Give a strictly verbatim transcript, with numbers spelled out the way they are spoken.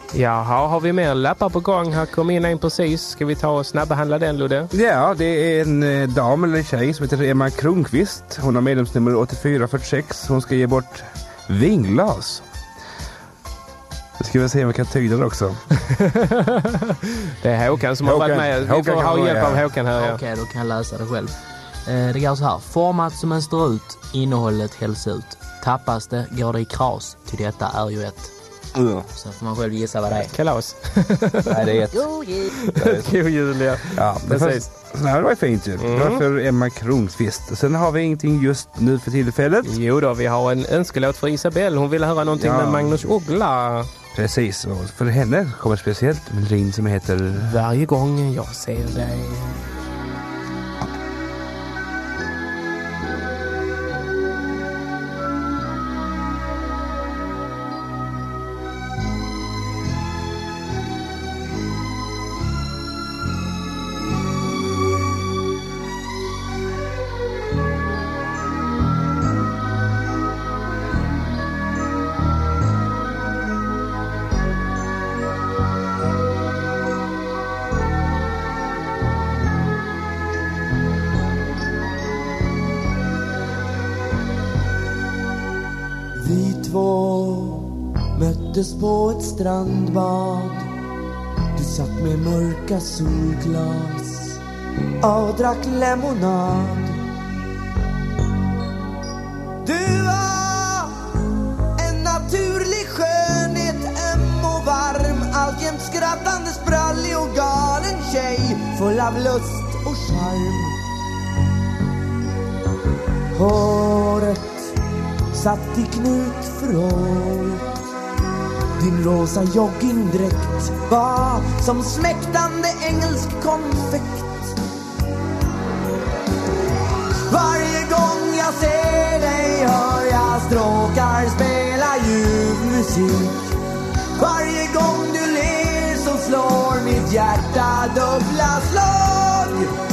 Jaha, har vi mer lappar på gång? Här kom in en precis. Ska vi ta och snabbbehandla den, Ludde? Ja, det är en eh, dam eller tjej som heter Emma Kronqvist. Hon har medlemsnummer åttiofyra fyrtiosex. Hon ska ge bort vinglas. Nu ska vi se om vi kan tyda det också. Det är Håkan som Håkan, har varit med. Vi Håkan får ha kan hjälp vara, av ja. Håkan här. Ja. Okej, då kan jag läsa det själv. Eh, det går så här. Format som en strut, innehållet hälls ut. Tappas det går det i kras, till detta är ju ett. Mm. Så får man själv gissa vad det är. Kalas. Nej, det är ett. God jul, ja. Ja, det, Precis. fanns, det var fint ju. Mm. Det var för Emma Kronqvist. Sen har vi ingenting just nu för tillfället. Jo då, vi har en önskelåt för Isabelle. Hon vill höra någonting Ja. med Magnus Uggla. Precis, och för henne kommer speciellt en rin som heter... Varje gång jag ser dig. Vi två möttes på ett strandbad. Du satt med mörka solglas och drack lemonad. Du var en naturlig skönhet, öm och varm, alltjämt skrattande, sprallig och galen tjej, full av lust och charm. Håret satt i knutfråt. Din rosa joggingdräkt var som smäktande engelsk konfekt. Varje gång jag ser dig hör jag stråkar spela ljuv musik. Varje gång du ler så slår mitt hjärta dugg